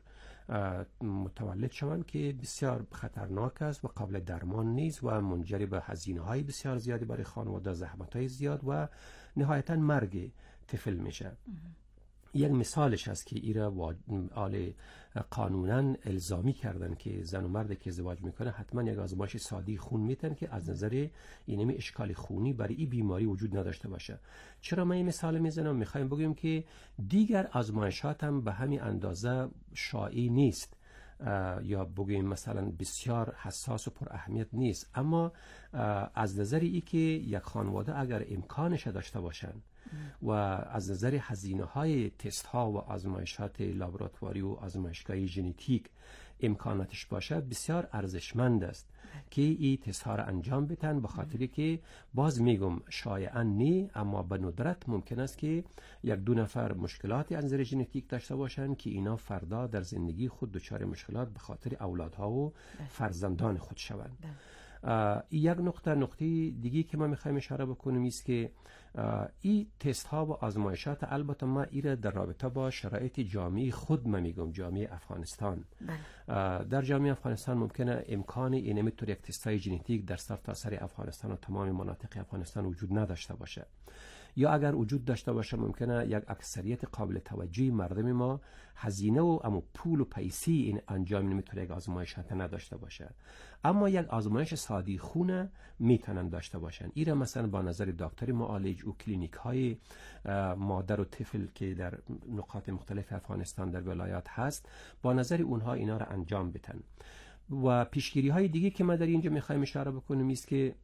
متولد شوند که بسیار خطرناک است و قابل درمان نیست و منجر به هزینه های بسیار زیادی برای خانواده، زحمت های زیاد و نهایتا مرگ طفل میشه. یک مثالش هست که ایرا آل قانونا الزامی کردن که زن و مرد که ازدواج میکنه حتما یک آزمایش سادی خون میتن که از نظر اینمی اشکال خونی برای این بیماری وجود نداشته باشه. چرا من این مثال میزنم؟ میخوایم بگیم که دیگر آزمایشات هم به همین اندازه شایع نیست یا بگیم مثلا بسیار حساس و پر اهمیت نیست، اما از نظر ای که یک خانواده اگر امکانش داشته باشن و از نظر هزینه های تست ها و آزمایشات لابراتواری و آزمایشگاهی ژنتیک امکاناتش باشه، بسیار ارزشمند است که این تست ها را انجام بدن، به خاطری که باز میگم شایعاً نی، اما به ندرت ممکن است که یک دو نفر مشکلاتی از نظر ژنتیک داشته باشن که اینا فردا در زندگی خود دچار مشکلات به خاطر اولادها و فرزندان خود شوند. یک نقطه دیگه که ما میخوایم اشاره بکنیم است که این تست ها و آزمایشات البته ما ایره در رابطه با شرایط جامعه خود ما میگم جامعه افغانستان. در جامعه افغانستان ممکنه امکان اینمی طور یک تست های ژنتیک در سرتاسر افغانستان و تمام مناطق افغانستان وجود نداشته باشه. یا اگر وجود داشته باشه ممکنه یک اکثریت قابل توجهی مردم ما هزینه و اما پول و پیسی این انجام نمیتونه یک آزمایش حتی نداشته باشه، اما یک آزمایش سادی خونه میتونن داشته باشن. ایره مثلا با نظر دکتر معالج و کلینیک های مادر و طفل که در نقاط مختلف افغانستان در ولایات هست، با نظر اونها اینا رو انجام بدن. و پیشگیری های دیگه که ما در اینجا میخوایم اشاره بکنیم است که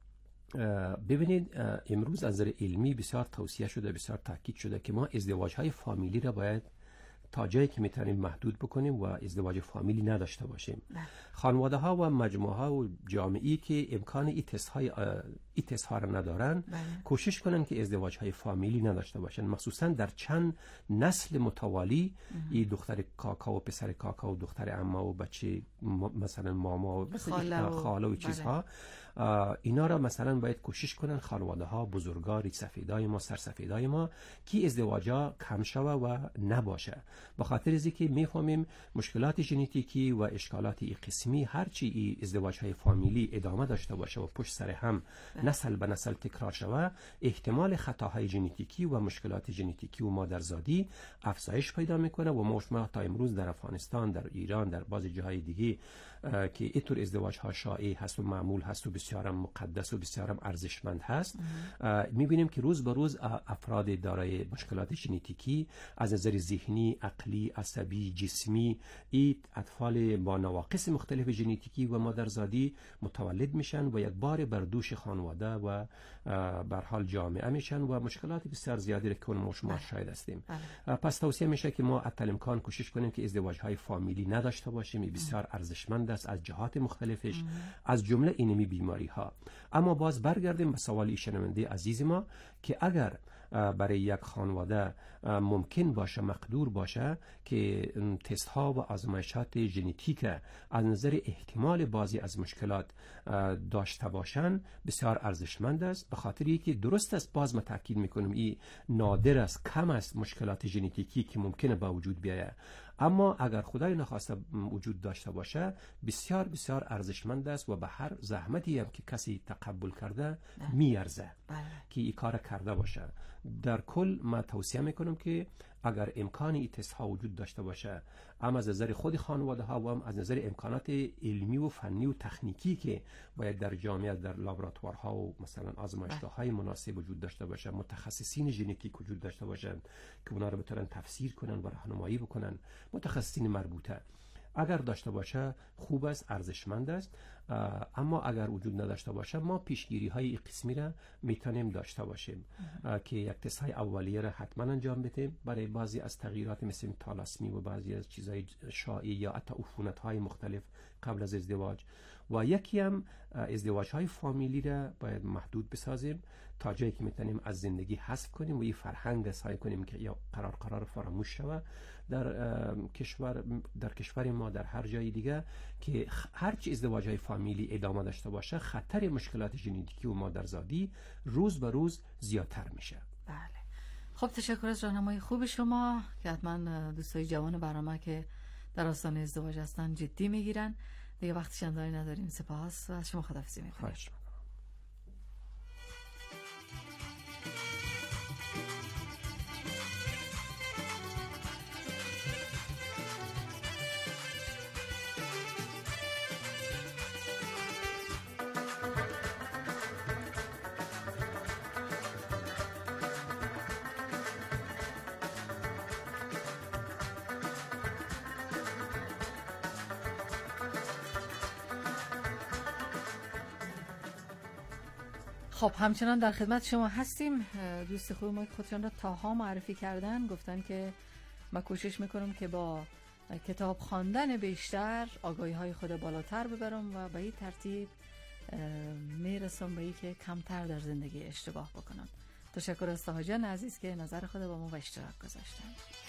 ببینید امروز از نظر علمی بسیار توصیه شده، بسیار تاکید شده که ما ازدواج های فامیلی را باید تا جایی که میتونیم محدود بکنیم و ازدواج فامیلی نداشته باشیم. خانواده ها و مجموعه ها و جامعه‌ای که امکان این تست ها را ندارن کوشش کنن که ازدواج های فامیلی نداشته باشن، مخصوصا در چند نسل متوالی. این دختر کاکا و پسر کاکا و دختر عمه و بچه مثلا ماما و خاله و چیزها، اینا را مثلا باید کوشش کنن خانواده ها، بزرگا، ریش‌سفیدای ما، سرسفیدای ما که ازدواجا کم شوه و نباشه. به خاطر از اینکه میفهمیم مشکلات ژنتیکی و اشکالات این قسمی هرچی این ازدواج های فامیلی ادامه داشته باشه و پشت سر هم نسل به نسل تکرار شوه، احتمال خطاهای ژنتیکی و مشکلات ژنتیکی و مادرزادی افزایش پیدا میکنه. و ما تا امروز در افغانستان، در ایران، در بعضی جاهای دیگه که اینطور ازدواج ها شایع هست و معمول هست و بسیارم مقدس و بسیارم ارزشمند هست، میبینیم که روز به روز افراد دارای مشکلات ژنتیکی از نظر ذهنی، عقلی، عصبی، جسمی، این اطفال با نواقص مختلف ژنتیکی و مادرزادی متولد میشن و یک بار بر دوش خانواده و بر حال جامعه میشن و مشکلات بسیار زیادی را که ما شما شاهد هستیم. پس توصیه میشه که ما حتی امکان کوشش کنیم که ازدواج های فامیلی نداشته باشیم. این بسیار ارزشمند است از جهات مختلفش، از جمله اینمی بیماری ها. اما باز برگردیم به سوال شنونده عزیز ما که اگر برای یک خانواده ممکن باشه، مقدور باشه که تست ها و آزمایشات ژنتیک از نظر احتمال بعضی از مشکلات داشته باشن، بسیار ارزشمند است. به خاطر اینکه درست است، باز ما تاکید میکنم این نادر است، کم است مشکلات ژنتیکی که ممکنه با وجود بیاید، اما اگر خدای نخواسته وجود داشته باشه بسیار بسیار ارزشمند است و به هر زحمتی هم که کسی تقبل کرده میارزه که این کار کرده باشه. در کل ما توصیه میکنم که اگر امکان این تست ها وجود داشته باشه، هم از نظر خود خانواده ها و هم از نظر امکانات علمی و فنی و تکنیکی که باید در جامعه، در لابراتوارها و مثلا آزمایشگاه های مناسب وجود داشته باشه، متخصصین ژنتیک وجود داشته باشن که اونا رو بتونن تفسیر کنن و راهنمایی بکنن، متخصصین مربوطه. اگر داشته باشه خوب است، ارزشمند است. اما اگر وجود نداشته باشه، ما پیشگیری های قسمی را میتونیم داشته باشیم که یک تست های اولیه را حتما انجام بدیم برای بعضی از تغییرات مثل تالاسمی و بعضی از چیزهای شایع یا حتی عفونت های مختلف قبل از ازدواج. و یکی هم ازدواج های فامیلی را باید محدود بسازیم تا جایی که میتونیم از زندگی حذف کنیم و یه فرهنگ سعی کنیم که یا قرار فراموش شود در کشور ما، در هر جای دیگه، که هرچی ازدواج های فامیلی ادامه داشته باشه خطر مشکلات ژنتیکی و مادرزادی روز به روز زیادتر میشه. بله. خب تشکر از راهنمایی خوب شما که حتما دوستای جوان برنامه که در آستانه ازدواج هستن جدی میگیرن. دیگه وقت چندانی نداریم. سپاس و از شما خداحافظی میکنم. خب همچنان در خدمت شما هستیم. دوست خوب ما خودشان را تاها معرفی کردن، گفتن که من کوشش میکنم که با کتاب خواندن بیشتر آگاهی های خود بالاتر ببرم و به این ترتیب میرسم به این که کمتر در زندگی اشتباه بکنم. تشکر از تاها جان عزیز که نظر خود با ما به اشتراک گذاشتن.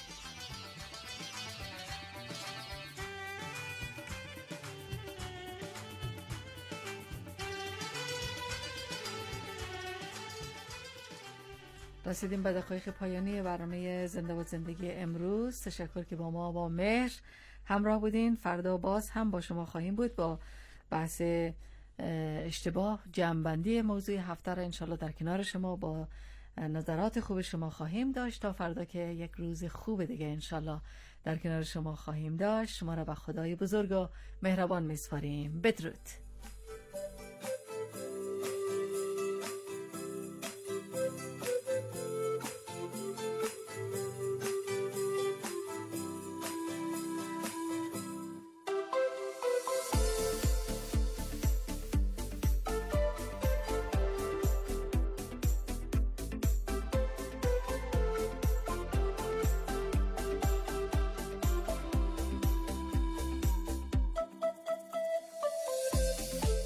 رسیدیم به دقایق پایانی برنامه زنده و زندگی امروز. تشکر که با ما با مهر همراه بودین. فردا باز هم با شما خواهیم بود با بحث اشتباه، جمع‌بندی موضوع هفته را انشالله در کنار شما با نظرات خوب شما خواهیم داشت تا فردا که یک روز خوب دیگه انشالله در کنار شما خواهیم داشت. شما را به خدای بزرگ و مهربان میسپاریم. بدرود.